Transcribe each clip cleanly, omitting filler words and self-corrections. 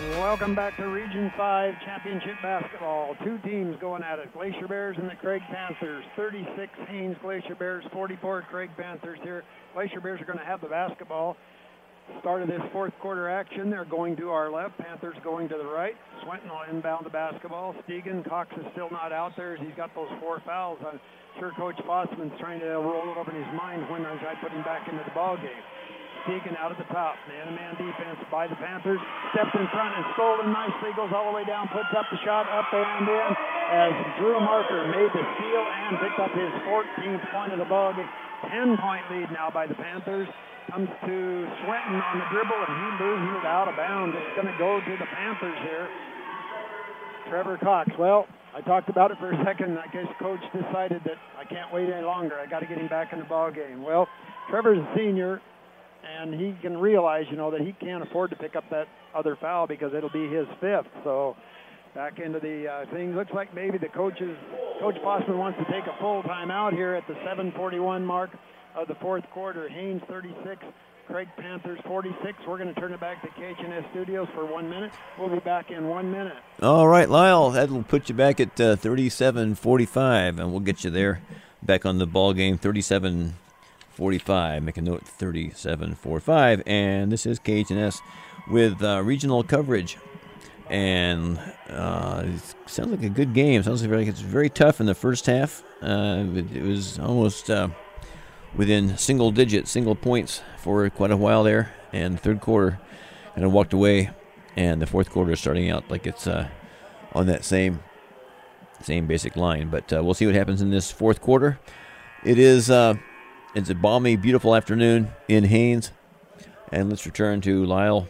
Welcome back to Region 5 Championship Basketball. Two teams going at it, Glacier Bears and the Craig Panthers. 36 Haines Glacier Bears, 44 Craig Panthers here. Glacier Bears are going to have the basketball. Start of this fourth quarter action, they're going to our left, Panthers going to the right. Swenton will inbound the basketball. Stegan, Cox is still not out there as he's got those 4 fouls. I'm sure Coach Fossman's trying to roll it over in his mind when I put him back into the ball game. Stegan out at the top, man-to-man defense by the Panthers, steps in front and stolen nicely, goes all the way down, puts up the shot, up and in, as Drew Marker made the steal and picked up his 14th point of the ball game. 10-point lead now by the Panthers. Comes to Swenton on the dribble, and he loses it out of bounds. It's going to go to the Panthers here. Trevor Cox, well, I talked about it for a second. I guess Coach decided that I can't wait any longer. I got to get him back in the ball game. Well, Trevor's a senior, and he can realize, that he can't afford to pick up that other foul because it'll be his 5th. So back into the thing. Looks like maybe Coach Fossman wants to take a full timeout here at the 7:41 mark of the fourth quarter. Haines 36, Craig Panthers 46. We're going to turn it back to KHNS Studios for 1 minute. We'll be back in 1 minute. All right, Lyle, that'll put you back at 37:45, and we'll get you there back on the ball game. 37:45. Make a note, 37:45. And this is KHNS with regional coverage. And it sounds like a good game. Sounds like it's very tough in the first half. It was almost within single points for quite a while there. And the third quarter kind of walked away. And the fourth quarter is starting out like it's on that same basic line. But we'll see what happens in this fourth quarter. It's a balmy, beautiful afternoon in Haines. And let's return to Lyle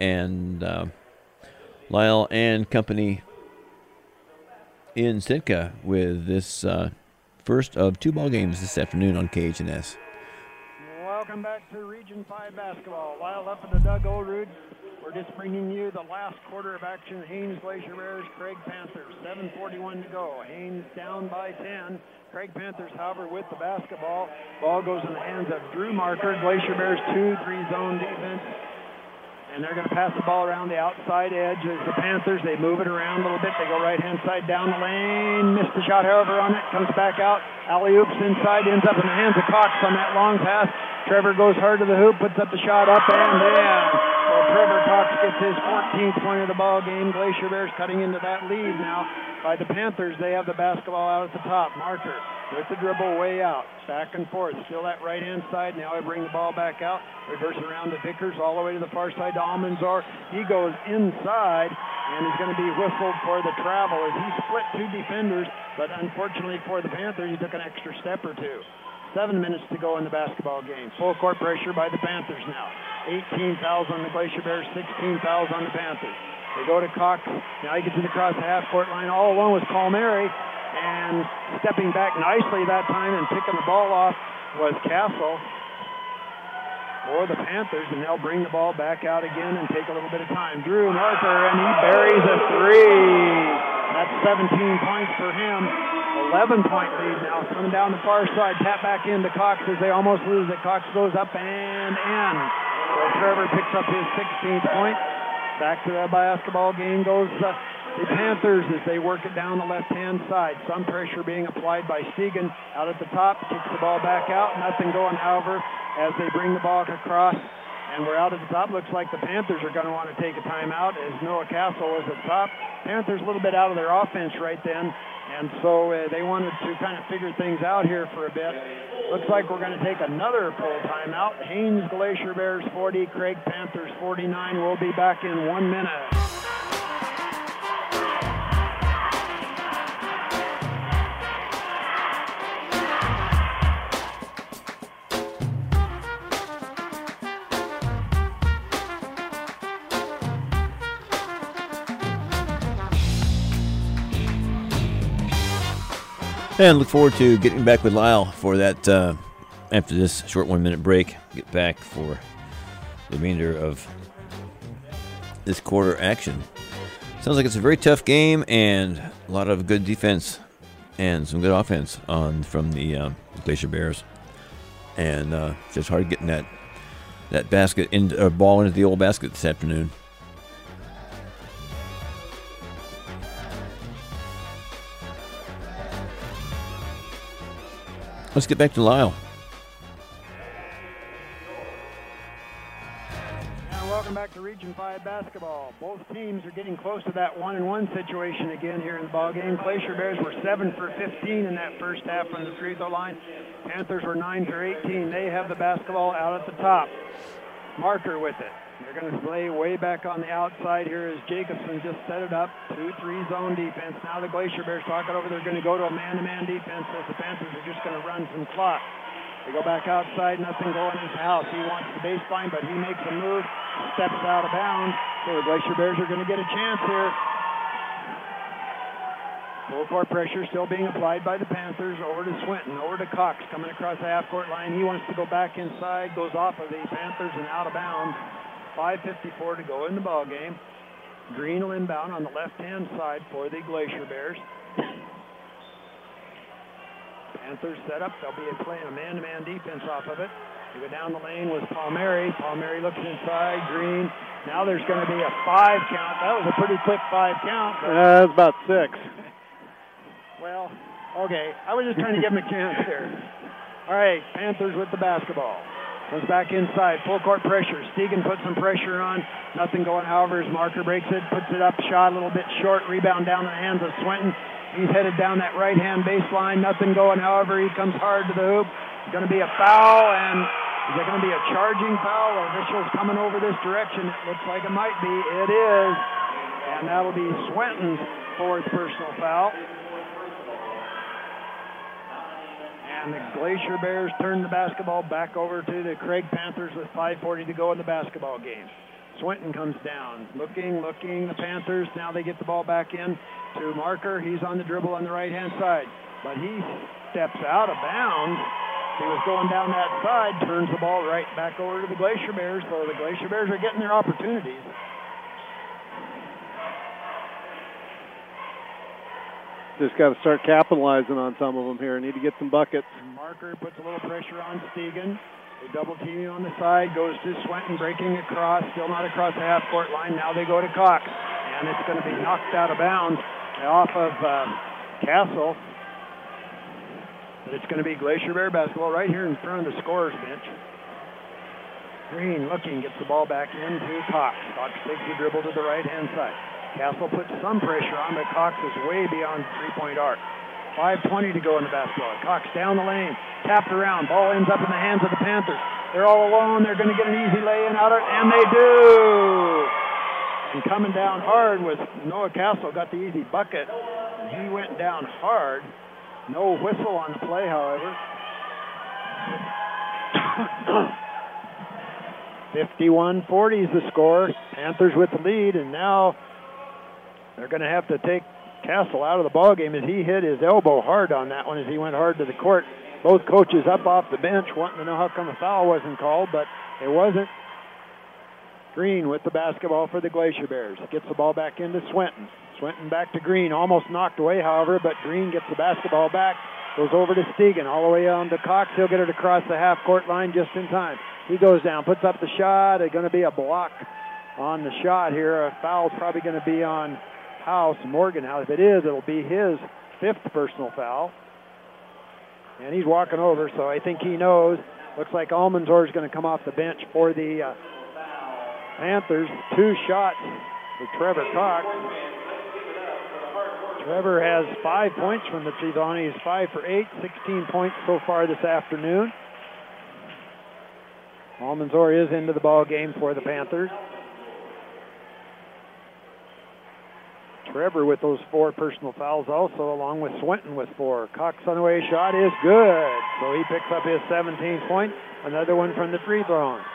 and company in Sitka with this first of 2 ball games this afternoon on KHNS. Welcome back to Region 5 basketball. Lyle up at the Doug Oldroyd. We're just bringing you the last quarter of action. Haines Glacier Bears, Craig Panthers. 7:41 to go. Haines down by 10. Craig Panthers, however, with the basketball. Ball goes in the hands of Drew Marker. Glacier Bears 2-3 zone defense. And they're going to pass the ball around the outside edge as the Panthers, they move it around a little bit. They go right-hand side down the lane. Missed the shot, however, on it. Comes back out. Alley-oops inside. Ends up in the hands of Cox on that long pass. Trevor goes hard to the hoop, puts up the shot up and in. So Trevor Cox gets his 14th point of the ball game. Glacier Bears cutting into that lead now by the Panthers. They have the basketball out at the top. Marker with the dribble way out. Back and forth. Still that right-hand side. Now I bring the ball back out. Reverse around to Vickers all the way to the far side to Almanzor. He goes inside and is going to be whistled for the travel as he split 2 defenders. But unfortunately for the Panthers, he took an extra step or 2. 7 minutes to go in the basketball game. Full court pressure by the Panthers now. 18 fouls on the Glacier Bears, 16 fouls on the Panthers. They go to Cox. Now he gets it across the half-court line all alone with Palmieri. And stepping back nicely that time and picking the ball off was Castle for the Panthers. And they'll bring the ball back out again and take a little bit of time. Drew Marker, and he buries a 3. That's 17 points for him. 11-point lead now. Coming down the far side. Tap back into Cox as they almost lose it. Cox goes up and in. So Trevor picks up his 16th point. Back to the basketball game goes the Panthers as they work it down the left-hand side. Some pressure being applied by Stegan out at the top. Kicks the ball back out. Nothing going, however, as they bring the ball across. And we're out at the top. Looks like the Panthers are going to want to take a timeout as Noah Castle is at the top. Panthers a little bit out of their offense right then. And so they wanted to kind of figure things out here for a bit. Looks like we're going to take another full timeout. Haines Glacier Bears 40, Craig Panthers 49. We'll be back in 1 minute. And look forward to getting back with Lyle for that after this short 1 minute break. Get back for the remainder of this quarter action. Sounds like it's a very tough game and a lot of good defense and some good offense from the Glacier Bears. And just hard getting that basket ball into the old basket this afternoon. Let's get back to Lyle. And welcome back to Region 5 basketball. Both teams are getting close to that 1-and-1 situation again here in the ball game. Glacier Bears were 7 for 15 in that first half from the free throw line. Panthers were 9 for 18. They have the basketball out at the top. Marker with it. They're going to play way back on the outside here as Jacobson just set it up. 2-3 zone defense. Now the Glacier Bears talk it over. They're going to go to a man-to-man defense as the Panthers are just going to run some clock. They go back outside, nothing going into House. He wants the baseline, but he makes a move, steps out of bounds. So the Glacier Bears are going to get a chance here. Full court pressure still being applied by the Panthers. Over to Swinton, over to Cox, coming across the half-court line. He wants to go back inside, goes off of the Panthers and out of bounds. 5:54 to go in the ball game. Green will inbound on the left-hand side for the Glacier Bears. Panthers set up. They'll be playing a man-to-man defense off of it. They go down the lane with Palmieri. Palmieri looks inside. Green. Now there's going to be a 5 count. That was a pretty quick 5 count. That's about 6. Well, okay. I was just trying to give him a chance here. All right, Panthers with the basketball. Comes back inside. Full court pressure. Stegan puts some pressure on. Nothing going, however, as Marker breaks it. Puts it up. Shot a little bit short. Rebound down in the hands of Swinton. He's headed down that right-hand baseline. Nothing going, however. He comes hard to the hoop. It's going to be a foul, and is it going to be a charging foul? Officials coming over this direction. It looks like it might be. It is. And that'll be Swinton's 4th personal foul. And the Glacier Bears turn the basketball back over to the Craig Panthers with 5:40 to go in the basketball game. Swinton comes down, looking. The Panthers, now they get the ball back in to Marker. He's on the dribble on the right-hand side, but he steps out of bounds. He was going down that side, turns the ball right back over to the Glacier Bears, so the Glacier Bears are getting their opportunities. Just got to start capitalizing on some of them here. Need to get some buckets. Marker puts a little pressure on Stegan. They double team him on the side. Goes to Swinton, breaking across. Still not across the half-court line. Now they go to Cox. And it's going to be knocked out of bounds off of Castle. But it's going to be Glacier Bear basketball right here in front of the scorer's bench. Green looking, gets the ball back into Cox. Cox takes the dribble to the right-hand side. Castle puts some pressure on, but Cox is way beyond three-point arc. 5:20 to go in the basketball. Cox down the lane, tapped around. Ball ends up in the hands of the Panthers. They're all alone. They're going to get an easy lay-in out of it, and they do. And coming down hard was Noah Castle, got the easy bucket. And he went down hard. No whistle on the play, however. 51-40 is the score. Panthers with the lead, and now they're going to have to take Castle out of the ballgame as he hit his elbow hard on that one as he went hard to the court. Both coaches up off the bench wanting to know how come the foul wasn't called, but it wasn't. Green with the basketball for the Glacier Bears. Gets the ball back into Swinton. Swinton back to Green. Almost knocked away, however, but Green gets the basketball back. Goes over to Stegan. All the way on to Cox. He'll get it across the half-court line just in time. He goes down, puts up the shot. It's going to be a block on the shot here. A foul's probably going to be on House, Morgan House. If it is, it'll be his 5th personal foul. And he's walking over, so I think he knows. Looks like Almanzor is going to come off the bench for the Panthers. 2 shots for Trevor Cox. Trevor has 5 points from the free throw line. He's 5 for 8, 16 points so far this afternoon. Almanzor is into the ball game for the Panthers. Trevor with those 4 personal fouls also, along with Swinton with 4. Cox on the way shot is good. So he picks up his 17th point. Another one from the free throw line.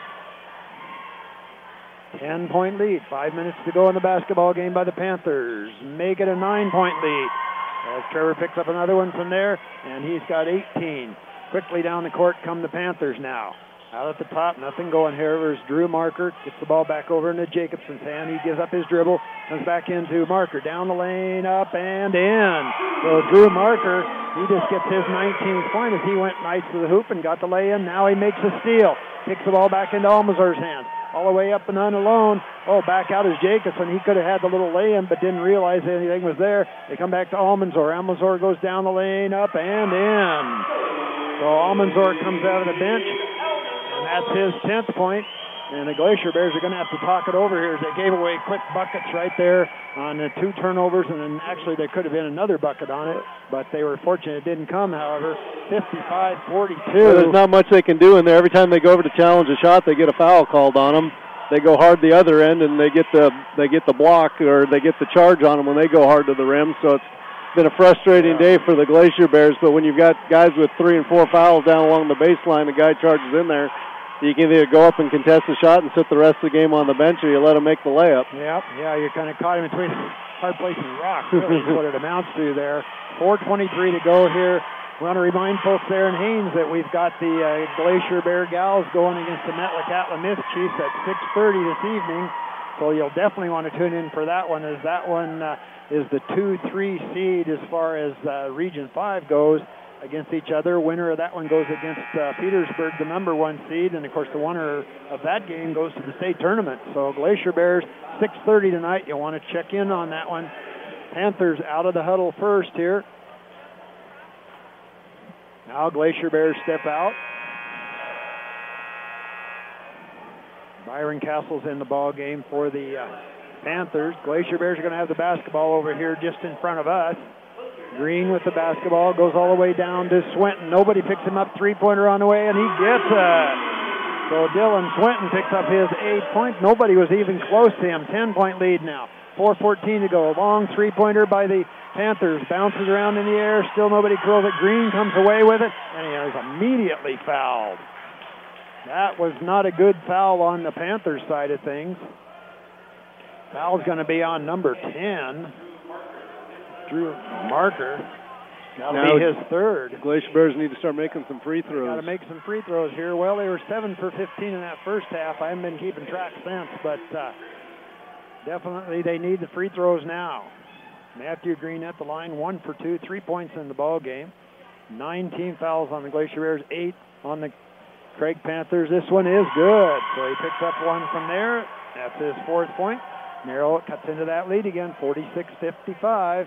10-point lead. 5 minutes to go in the basketball game by the Panthers. Make it a 9-point lead. As Trevor picks up another one from there, and he's got 18. Quickly down the court come the Panthers now. Out at the top, nothing going here. There's Drew Marker. Gets the ball back over into Jacobson's hand. He gives up his dribble. Comes back into Marker. Down the lane, up and in. So Drew Marker, he just gets his 19th point as he went nice to the hoop and got the lay-in. Now he makes a steal. Kicks the ball back into Almanzor's hands. All the way up and on alone. Oh, back out is Jacobson. He could have had the little lay-in but didn't realize anything was there. They come back to Almanzor. Almanzor goes down the lane, up and in. So Almanzor comes out of the bench, and that's his 10th point. And the Glacier Bears are going to have to talk it over here as they gave away quick buckets right there on the 2 turnovers, and then actually there could have been another bucket on it, but they were fortunate it didn't come, however. 55-42. Well, there's not much they can do in there. Every time they go over to challenge a shot, they get a foul called on them. They go hard the other end, and they get the block, or they get the charge on them when they go hard to the rim. So it's been a frustrating day for the Glacier Bears, but when you've got guys with 3 and 4 fouls down along the baseline, the guy charges in there, you can either go up and contest the shot and sit the rest of the game on the bench, or you let him make the layup. Yeah, you're kind of caught in between hard place and rock, really, is what it amounts to there. 4:23 to go here. We want to remind folks there in Haines that we've got the Glacier Bear Gals going against the Metlakatla Chiefs at 6:30 this evening. So you'll definitely want to tune in for that one, as that one is the 2-3 seed as far as Region 5 goes against each other. Winner of that one goes against Petersburg, the number 1 seed, and of course the winner of that game goes to the state tournament. So Glacier Bears, 6:30 tonight. You'll want to check in on that one. Panthers out of the huddle first here. Now Glacier Bears step out. Byron Castle's in the ball game for the Panthers. Glacier Bears are going to have the basketball over here just in front of us. Green with the basketball, goes all the way down to Swinton. Nobody picks him up, 3-pointer on the way, and he gets it. So Dylan Swinton picks up his 8 points. Nobody was even close to him. 10-point lead now. 4:14 to go. Long 3-pointer by the Panthers. Bounces around in the air. Still nobody curls it. Green comes away with it, and he is immediately fouled. That was not a good foul on the Panthers side of things. Foul's going to be on number 10. Drew Marker. That'll be his 3rd. Glacier Bears need to start making some free throws. Got to make some free throws here. Well, they were 7 for 15 in that first half. I haven't been keeping track since, but definitely they need the free throws now. Matthew Green at the line, 1 for 2, 3 points in the ball game. 19 fouls on the Glacier Bears, 8 on the Craig Panthers. This one is good. So he picks up one from there. That's his 4th point. Merrill cuts into that lead again, 46-55.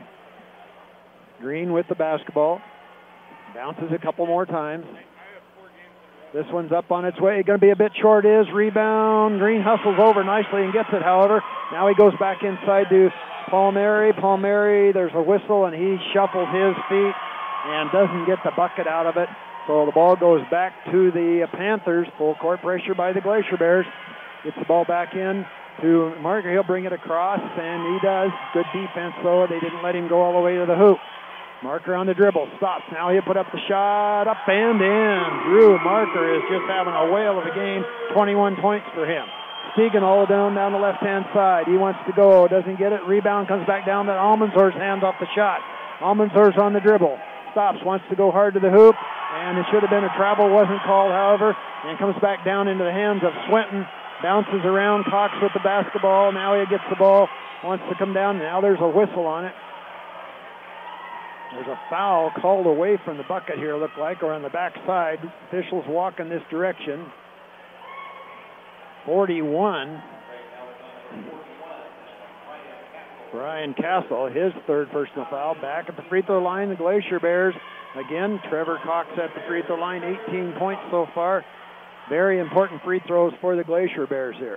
Green with the basketball. Bounces a couple more times. This one's up on its way. Going to be a bit short. Rebound. Green hustles over nicely and gets it, however. Now he goes back inside to Palmieri. Palmieri, there's a whistle, and he shuffles his feet and doesn't get the bucket out of it. So the ball goes back to the Panthers. Full court pressure by the Glacier Bears. Gets the ball back in to Marker. He'll bring it across, and he does. Good defense, though. They didn't let him go all the way to the hoop. Marker on the dribble. Stops. Now he'll put up the shot. Up and in. Drew Marker is just having a whale of a game. 21 points for him. Stegan all down the left-hand side. He wants to go. Doesn't get it. Rebound comes back down to Almanzor's hands off the shot. Almanzor's on the dribble. Stops. Wants to go hard to the hoop. And it should have been a travel. Wasn't called, however. And comes back down into the hands of Swinton. Bounces around. Cox with the basketball. Now he gets the ball. Wants to come down. Now there's a whistle on it. There's a foul called away from the bucket here, look like, or on the backside. Officials walk in this direction. 41. Brian Castle, his 3rd personal foul. Back at the free throw line, the Glacier Bears. Again, Trevor Cox at the free throw line, 18 points so far. Very important free throws for the Glacier Bears here.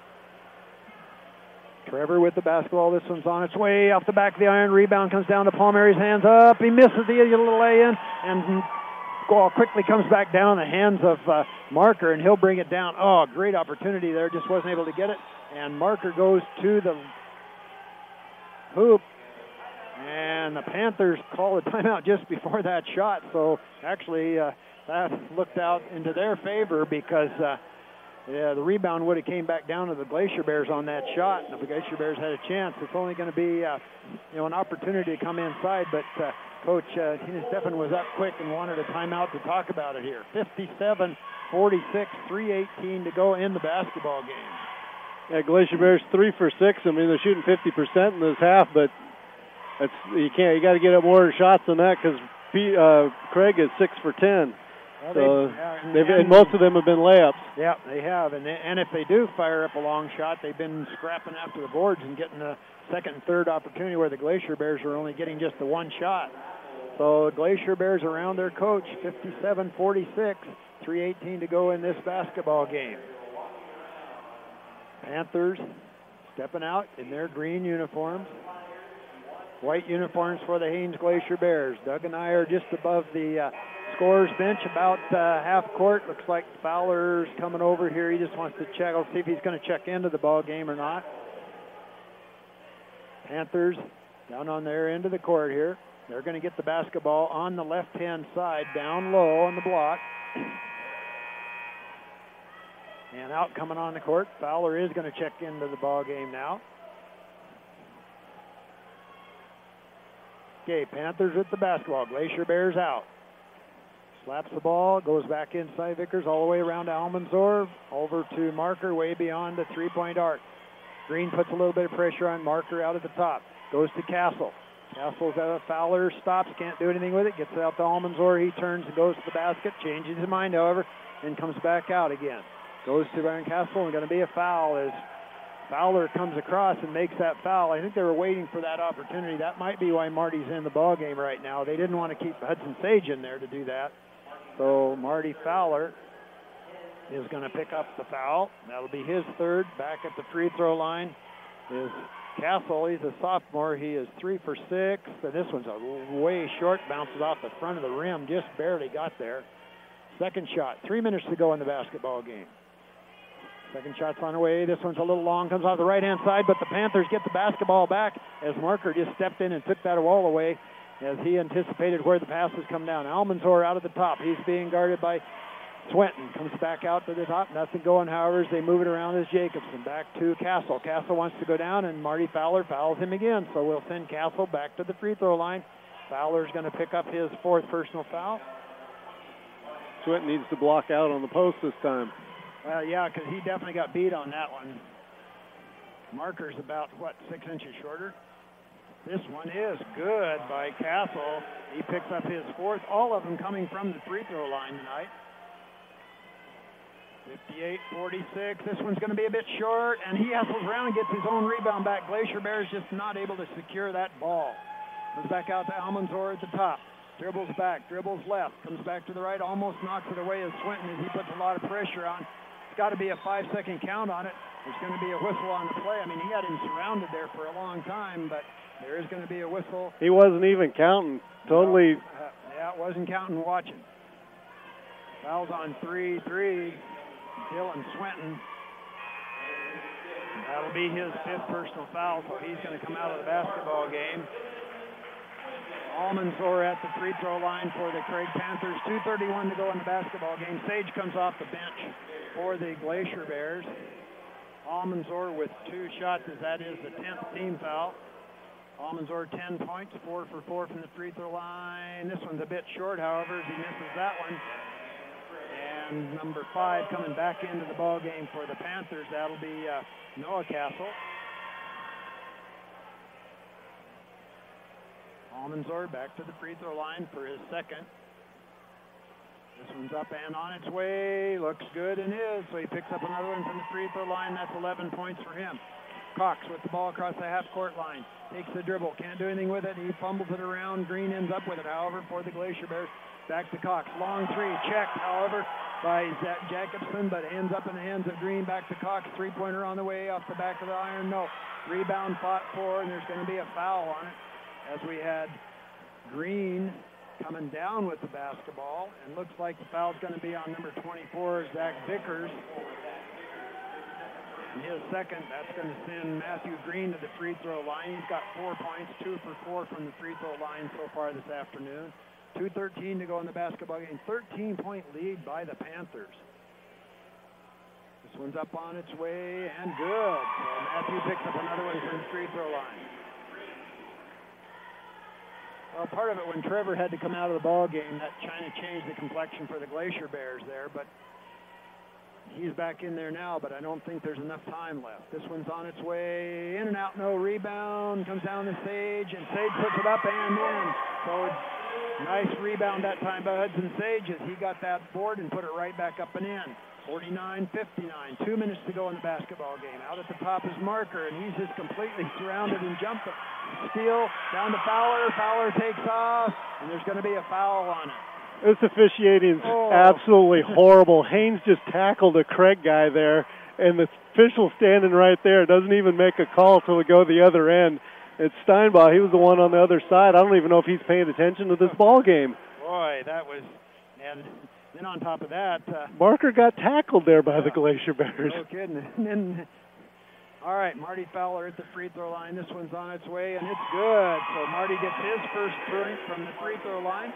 Trevor with the basketball. This one's on its way off the back of the iron. Rebound comes down to Palmieri's hands up. He misses the little lay-in, and ball quickly comes back down the hands of Marker, and he'll bring it down. Oh, great opportunity there. Just wasn't able to get it. And Marker goes to the hoop, and the Panthers call a timeout just before that shot. So actually that looked out into their favor because the rebound would have came back down to the Glacier Bears on that shot. And if the Glacier Bears had a chance, it's only going to be an opportunity to come inside. But Coach Tina Steffen was up quick and wanted a timeout to talk about it here. 57-46, 3:18 to go in the basketball game. Yeah, Glacier Bears 3 for 6. I mean, they're shooting 50% in this half, but you got to get up more shots than that because Craig is 6 for 10. Well, and most of them have been layups. Yeah, they have. And if they do fire up a long shot, they've been scrapping after the boards and getting the second and third opportunity where the Glacier Bears are only getting just the one shot. So Glacier Bears around their coach, 57-46, 3:18 to go in this basketball game. Panthers stepping out in their green uniforms. White uniforms for the Haines Glacier Bears. Doug and I are just above the scorer's bench, about half court. Looks like Fowler's coming over here. He just wants to check. I'll see if he's going to check into the ball game or not. Panthers down on their end of the court here. They're going to get the basketball on the left-hand side, down low on the block. And out coming on the court. Fowler is going to check into the ball game now. Okay, Panthers with the basketball. Glacier Bears out. Slaps the ball, goes back inside Vickers, all the way around to Almanzor, over to Marker, way beyond the three-point arc. Green puts a little bit of pressure on Marker out at the top. Goes to Castle. Castle's out of Fowler, stops, can't do anything with it, gets it out to Almanzor. He turns and goes to the basket, changes his mind, however, and comes back out again. Goes to Ryan Castle, and going to be a foul as Fowler comes across and makes that foul. I think they were waiting for that opportunity. That might be why Marty's in the ball game right now. They didn't want to keep Hudson Sage in there to do that. So Marty Fowler is going to pick up the foul. That'll be his third. Back at the free throw line is Castle. He's a sophomore. He is 3 for 6. And this one's a way short. Bounces off the front of the rim. Just barely got there. Second shot. 3 minutes to go in the basketball game. Second shot's on the way. This one's a little long. Comes off the right-hand side, but the Panthers get the basketball back as Marker just stepped in and took that wall away as he anticipated where the pass was come down. Almanzor out at the top. He's being guarded by Swenton. Comes back out to the top. Nothing going, however, as they move it around as Jacobson. Back to Castle. Castle wants to go down, and Marty Fowler fouls him again. So we'll send Castle back to the free throw line. Fowler's going to pick up his 4th personal foul. Swenton needs to block out on the post this time. Well, yeah, because he definitely got beat on that one. Marker's about, 6 inches shorter? This one is good by Castle. He picks up his 4th, all of them coming from the free throw line tonight. 58-46. This one's going to be a bit short, and he hustles around and gets his own rebound back. Glacier Bears just not able to secure that ball. Comes back out to Almanzor at the top. Dribbles back, dribbles left, comes back to the right, almost knocks it away as Swinton as he puts a lot of pressure on. It's got to be a 5-second count on it. There's going to be a whistle on the play. I mean, he had him surrounded there for a long time, but there is going to be a whistle. He wasn't even counting. Totally. Yeah, it wasn't counting, watching. Fouls on 3-3. Dylan Swinton. That'll be his 5th personal foul, so he's going to come out of the basketball game. Almanzor at the free throw line for the Craig Panthers. 2:31 to go in the basketball game. Sage comes off the bench for the Glacier Bears. Almanzor with 2 shots, as that is the 10th team foul. Almanzor 10 points, 4 for 4 from the free throw line. This one's a bit short, however, as he misses that one. And number 5 coming back into the ball game for the Panthers. That'll be Noah Castle. Almanzor back to the free throw line for his 2nd. This one's up and on its way. Looks good and is. So he picks up another one from the free throw line. That's 11 points for him. Cox with the ball across the half-court line. Takes the dribble. Can't do anything with it. He fumbles it around. Green ends up with it, however, for the Glacier Bears. Back to Cox. Long 3. Checked, however, by Zach Jacobson, but ends up in the hands of Green. Back to Cox. 3-pointer on the way off the back of the iron. No. Rebound fought for, and there's going to be a foul on it, as we had Green coming down with the basketball, and looks like the foul's going to be on number 24, Zach Vickers. And his 2nd, that's going to send Matthew Green to the free throw line. He's got 4 points, 2 for 4 from the free throw line so far this afternoon. 2:13 to go in the basketball game. 13-point lead by the Panthers. This one's up on its way and good. So Matthew picks up another one from the free throw line. Well, part of it, when Trevor had to come out of the ball game, that kind of changed the complexion for the Glacier Bears there, but he's back in there now, but I don't think there's enough time left. This one's on its way, in and out, no rebound, comes down to Sage, and Sage puts it up and in. So nice rebound that time by Hudson Sage as he got that board and put it right back up and in. 49-59. 2 minutes to go in the basketball game. Out at the top is Marker, and he's just completely surrounded and jumping. Steal down to Fowler. Fowler takes off, and there's going to be a foul on it. This officiating is absolutely horrible. Haynes just tackled a Craig guy there, and the official standing right there doesn't even make a call till we go the other end. It's Steinbach. He was the one on the other side. I don't even know if he's paying attention to this ball game. Boy, that was... And then on top of that... Marker got tackled there by the Glacier Bears. No kidding. And then, all right, Marty Fowler at the free throw line. This one's on its way, and it's good. So Marty gets his first point from the free throw line.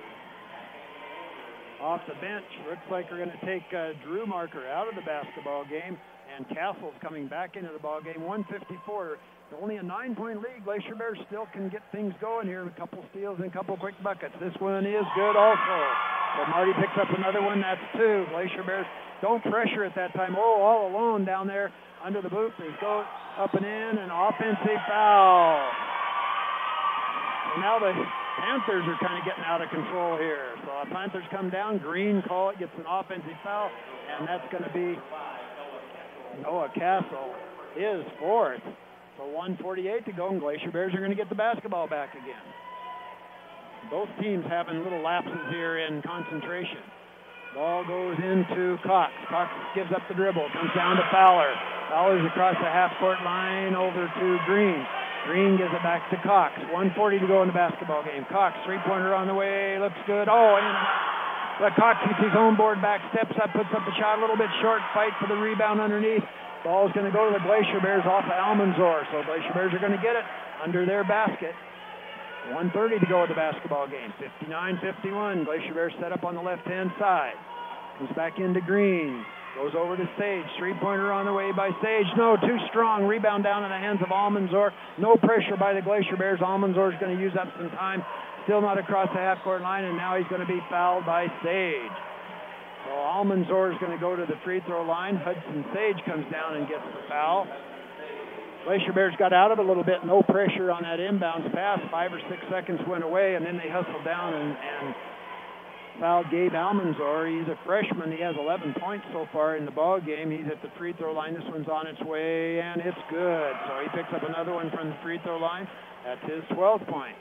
Off the bench, looks like we're going to take Drew Marker out of the basketball game, and Castle's coming back into the ball game. 154. Only a 9-point lead. Glacier Bears still can get things going here. A couple steals and a couple quick buckets. This one is good also. So Marty picks up another one. That's 2. Glacier Bears don't pressure at that time. Oh, all alone down there under the boot. They go up and in, an offensive foul. And now the Panthers are kind of getting out of control here. So the Panthers come down. Green gets an offensive foul, and that's going to be Noah Castle, his 4th. So 1:48 to go, and Glacier Bears are going to get the basketball back again. Both teams having little lapses here in concentration. Ball goes into Cox. Cox gives up the dribble, comes down to Fowler. Fowler's across the half-court line over to Green. Green gives it back to Cox. 1:40 to go in the basketball game. Cox, three-pointer on the way, looks good. Oh, and but Cox gets his own board back, steps up, puts up the shot a little bit short, fight for the rebound underneath. Ball's going to go to the Glacier Bears off of Almanzor, so Glacier Bears are going to get it under their basket. 1:30 to go in the basketball game. 59-51. Glacier Bears set up on the left-hand side. Comes back into Green. Goes over to Sage. Three-pointer on the way by Sage. No, too strong. Rebound down in the hands of Almanzor. No pressure by the Glacier Bears. Almanzor is going to use up some time. Still not across the half-court line, and now he's going to be fouled by Sage. So Almanzor is going to go to the free throw line. Hudson Sage comes down and gets the foul. Glacier Bears got out of it a little bit. No pressure on that inbounds pass. 5 or 6 seconds went away, and then they hustled down and fouled Gabe Almanzor. He's a freshman. He has 11 points so far in the ball game. He's at the free throw line. This one's on its way, and it's good. So he picks up another one from the free throw line. That's his 12th point.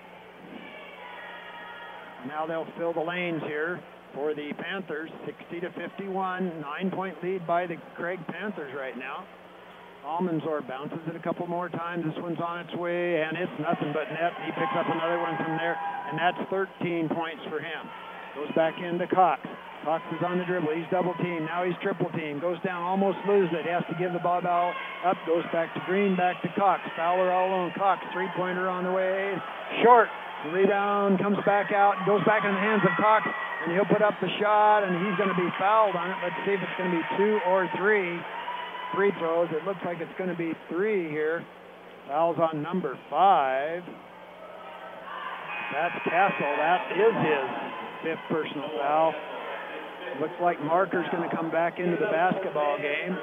Now they'll fill the lanes here for the Panthers. 60-51. 9-point lead by the Craig Panthers right now. Almanzor bounces it a couple more times. This one's on its way, and it's nothing but net. He picks up another one from there, and that's 13 points for him. Goes back into Cox. Cox is on the dribble. He's double teamed. Now he's triple teamed. Goes down, almost loses it. He has to give the ball up. Goes back to Green, back to Cox. Fowler all alone. Cox, three-pointer on the way. Short. The rebound comes back out, goes back in the hands of Cox, and he'll put up the shot, and he's going to be fouled on it. Let's see if it's going to be 2 or 3 free throws. It looks like it's going to be 3 here. Foul's on number 5. That's Castle. That is his 5th personal foul. Looks like Marker's going to come back into the basketball game.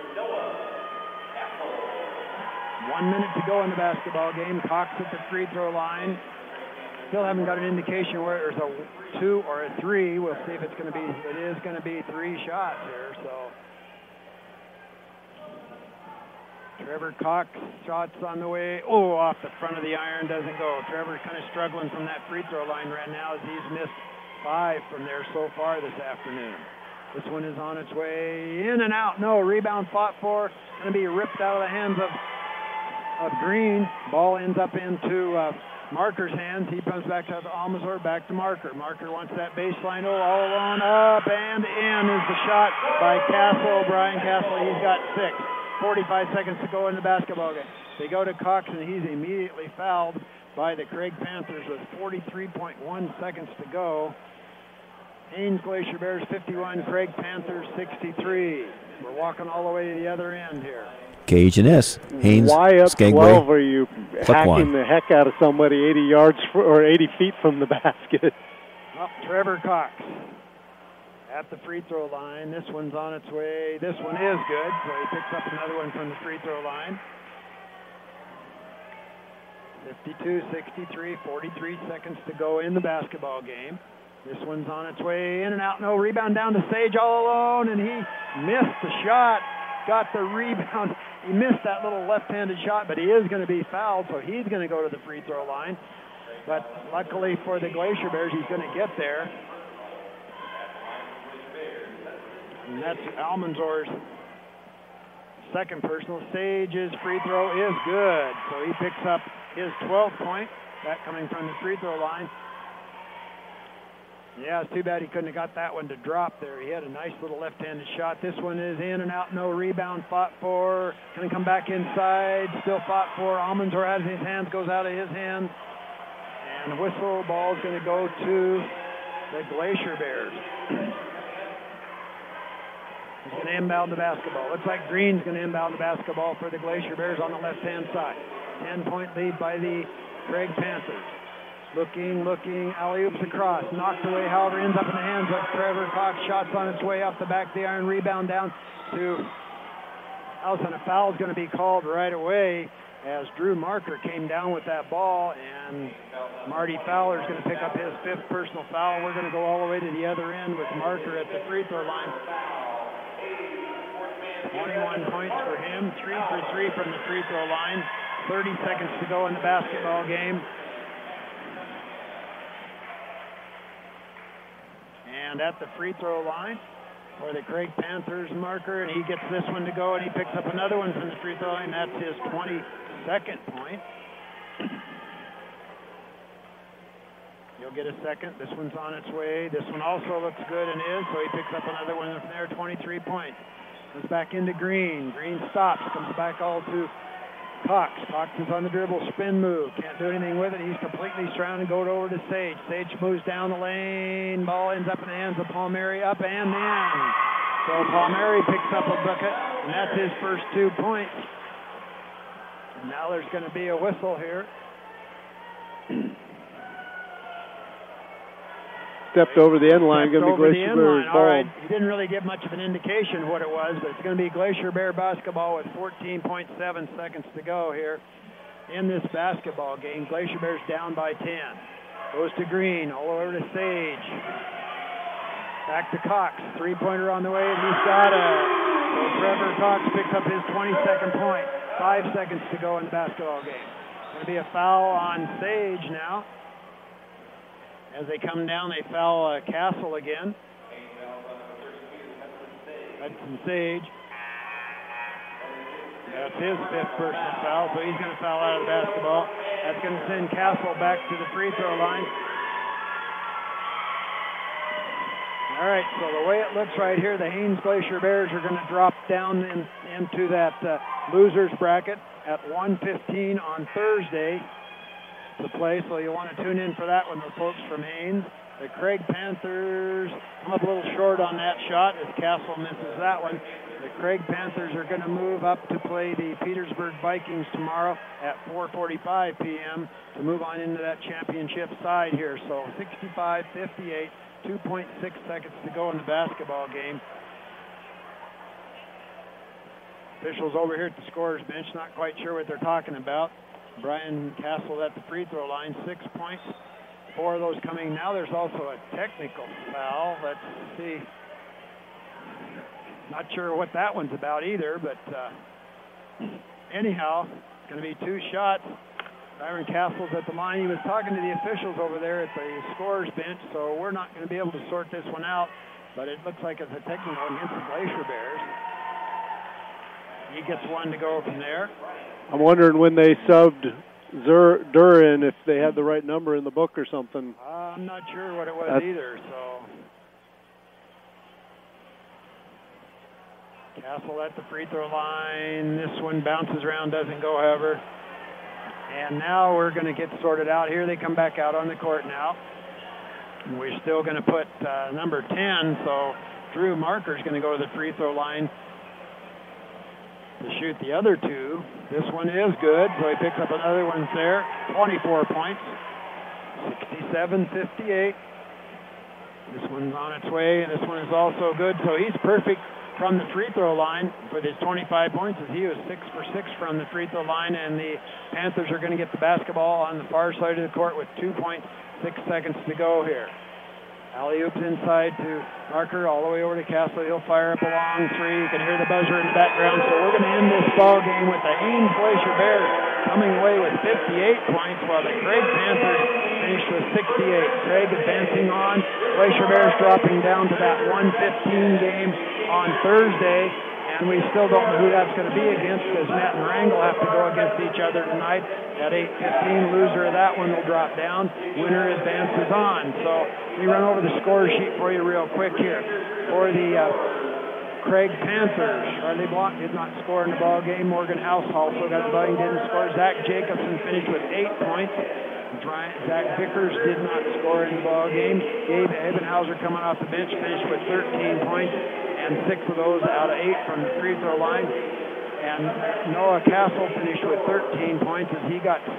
1 minute to go in the basketball game. Cox at the free throw line. Still haven't got an indication where there's a 2 or a 3. We'll see if it's going to be. It is going to be 3 shots here. So Trevor Cox, shots on the way. Oh, off the front of the iron, doesn't go. Trevor's kind of struggling from that free throw line right now as he's missed 5 from there so far this afternoon. This one is on its way in and out. No, rebound fought for. Going to be ripped out of the hands of Green. Ball ends up into Marker's hands. He comes back to Almanzor, back to Marker. Marker wants that baseline. Oh, all alone, up and in is the shot by Castle. Brian Castle, he's got 6. 45 seconds to go in the basketball game. They go to Cox, and he's immediately fouled by the Craig Panthers with 43.1 seconds to go. Haynes Glacier Bears 51, Craig Panthers 63. We're walking all the way to the other end here. KHNS, Haynes, Why up Skagway, 12 are you hacking the heck out of somebody 80 yards or 80 feet from the basket? Up Trevor Cox at the free throw line. This one's on its way. This one is good, so he picks up another one from the free throw line. 52-63, 43 seconds to go in the basketball game. This one's on its way in and out. No rebound down to Sage all alone, and he missed the shot. Got the rebound. He missed that little left-handed shot, but he is going to be fouled, so he's going to go to the free throw line. But luckily for the Glacier Bears, he's going to get there. And that's Almanzor's second personal. Sage's free throw is good, so he picks up his 12th point. That coming from the free throw line. Yeah, it's too bad he couldn't have got that one to drop there. He had a nice little left-handed shot. This one is in and out, no rebound, fought for. Going to come back inside, still fought for. Almanzor has his hands, goes out of his hands. And the whistle ball is going to go to the Glacier Bears. He's going to inbound the basketball. Looks like Green's going to inbound the basketball for the Glacier Bears on the left-hand side. 10-point lead by the Craig Panthers. Looking, alley-oops across, knocked away, however, ends up in the hands of Trevor Cox. Shots on its way up the back of the iron, rebound down to Allison. A foul is going to be called right away as Drew Marker came down with that ball, and Marty Fowler is going to pick up his 5th personal foul. We're going to go all the way to the other end with Marker at the free throw line. 21 points for him, 3 for 3 from the free throw line. 30 seconds to go in the basketball game. And at the free throw line for the Craig Panthers, Marker, and he gets this one to go, and he picks up another one from the free throw line. That's his 22nd point. You'll get a second. This one's on its way. This one also looks good and is, so he picks up another one from there, 23 points. Goes back into Green. Green stops, comes back all to Cox. Cox is on the dribble, spin move. Can't do anything with it. He's completely surrounded. Go over to Sage. Sage moves down the lane. Ball ends up in the hands of Palmieri. Up and in. So Palmieri picks up a bucket, and that's his first 2 points. And now there's going to be a whistle here. Stepped over the end line. Going to be Glacier Bears ball. All right. He didn't really give much of an indication of what it was, but it's going to be Glacier Bear basketball with 14.7 seconds to go here in this basketball game. Glacier Bears down by 10. Goes to Green, all over to Sage. Back to Cox. Three-pointer on the way, and he's got it. So Trevor Cox picks up his 22nd point. 5 seconds to go in the basketball game. Going to be a foul on Sage now. As they come down, they foul Castle again. Hudson Sage. That's his 5th personal foul, so he's going to foul out of the basketball. That's going to send Castle back to the free throw line. All right, so the way it looks right here, the Haines Glacier Bears are going to drop down into that losers bracket at 1:15 on Thursday to play, so you'll want to tune in for that one, the folks from Haines. The Craig Panthers come up a little short on that shot as Castle misses that one. The Craig Panthers are going to move up to play the Petersburg Vikings tomorrow at 4:45 p.m. to move on into that championship side here. So 65-58, 2.6 seconds to go in the basketball game. Officials over here at the scorer's bench, not quite sure what they're talking about. Brian Castle at the free throw line, 6 points. 4 of those coming. Now there's also a technical foul. Let's see. Not sure what that one's about either, but anyhow, it's going to be 2 shots. Byron Castle's at the line. He was talking to the officials over there at the scorer's bench, so we're not going to be able to sort this one out, but it looks like it's a technical against the Glacier Bears. He gets one to go from there. I'm wondering when they subbed Durin if they had the right number in the book or something. I'm not sure what it was either. So Castle at the free throw line. This one bounces around, doesn't go, however. And now we're going to get sorted out here. They come back out on the court now. And we're still going to put number 10. So Drew Marker is going to go to the free throw line to shoot the other 2. This one is good, so he picks up another one there. 24 points, 67-58. This one's on its way, and this one is also good. So he's perfect from the free throw line with his 25 points, as he was 6 for 6 from the free throw line, and the Panthers are going to get the basketball on the far side of the court with 2.6 seconds to go here. Alley-oops inside to Marker, all the way over to Castle. He'll fire up a long three. You can hear the buzzer in the background. So we're going to end this ball game with the Haines Glacier Bears coming away with 58 points, while the Craig Panthers finished with 68. Craig advancing on. Glacier Bears dropping down to that 1:15 game on Thursday. And we still don't know who that's going to be against, because Matt and Wrangell have to go against each other tonight. At 8:15, loser of that one will drop down. Winner advances on. So we run over the score sheet for you real quick here. For the Craig Panthers, Charlie Block did not score in the ball game. Morgan House also got the ball, didn't score. Zach Jacobson finished with 8 points. Zach Vickers did not score in the ball game. Gabe Ebenhauser coming off the bench finished with 13 points, and 6 of those out of 8 from the free throw line. And Noah Castle finished with 13 points as he got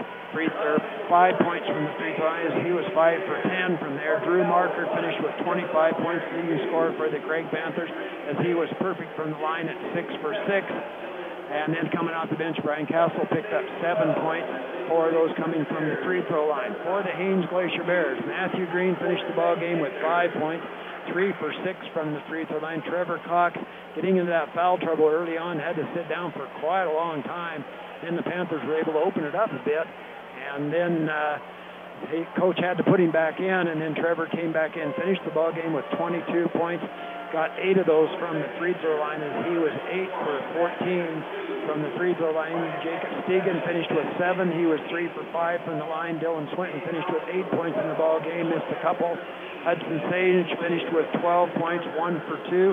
5 points from the free throw line, as he was 5 for 10 from there. Drew Marker finished with 25 points, leading scorer for the Craig Panthers, as he was perfect from the line at 6 for 6. And then coming off the bench, Brian Castle picked up 7 points, 4 of those coming from the free throw line. For the Haines Glacier Bears, Matthew Green finished the ball game with 5 points, 3 for 6 from the free throw line. Trevor Cox, getting into that foul trouble early on, had to sit down for quite a long time. Then the Panthers were able to open it up a bit, and then coach had to put him back in, and then Trevor came back in, finished the ball game with 22 points. Got 8 of those from the free throw line, as he was 8 for 14 from the free throw line. Jacob Stegan finished with 7. He was 3 for 5 from the line. Dylan Swinton finished with 8 points in the ball game, missed a couple. Hudson Sage finished with 12 points, 1 for 2.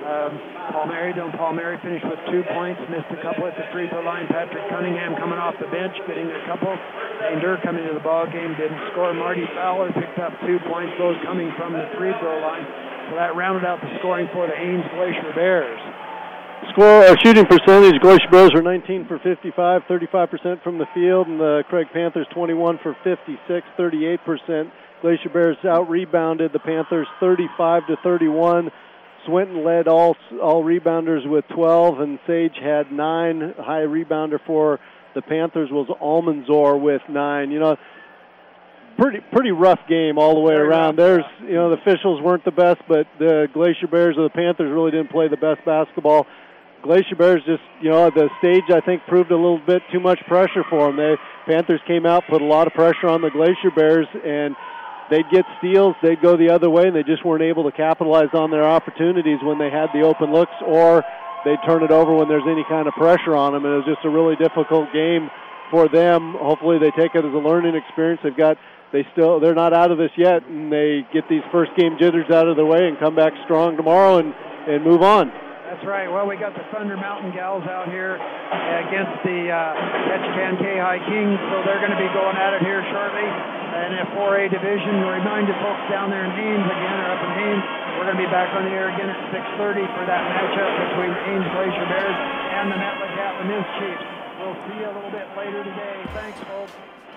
Paul Mary finished with 2 points, missed a couple at the free throw line. Patrick Cunningham coming off the bench, getting a couple. Dane Durr coming to the ball game, didn't score. Marty Fowler picked up 2 points, those coming from the free throw line. So that rounded out the scoring for the Haines Glacier Bears. Shooting percentage, Glacier Bears were 19 for 55, 35% from the field, and the Craig Panthers 21 for 56, 38%. Glacier Bears out-rebounded the Panthers 35 to 31. Swinton led all rebounders with 12, and Sage had 9. High rebounder for the Panthers was Almanzor with 9. You know, pretty rough game all the way around. The officials weren't the best, but the Glacier Bears or the Panthers really didn't play the best basketball. Glacier Bears just, the stage, I think, proved a little bit too much pressure for them. The Panthers came out, put a lot of pressure on the Glacier Bears, and they'd get steals, they'd go the other way, and they just weren't able to capitalize on their opportunities when they had the open looks, or they'd turn it over when there's any kind of pressure on them. And it was just a really difficult game for them. Hopefully they take it as a learning experience. They're not out of this yet, and they get these first game jitters out of the way and come back strong tomorrow and move on. That's right. Well, we got the Thunder Mountain Gals out here against the Ketchikan K-High Kings, so they're going to be going at it here shortly in a 4A division. Remind you folks down there in Haines again, or up in Haines, we're going to be back on the air again at 6:30 for that matchup between the Haines Glacier Bears and the Metlakatla News Chiefs. We'll see you a little bit later today. Thanks, folks.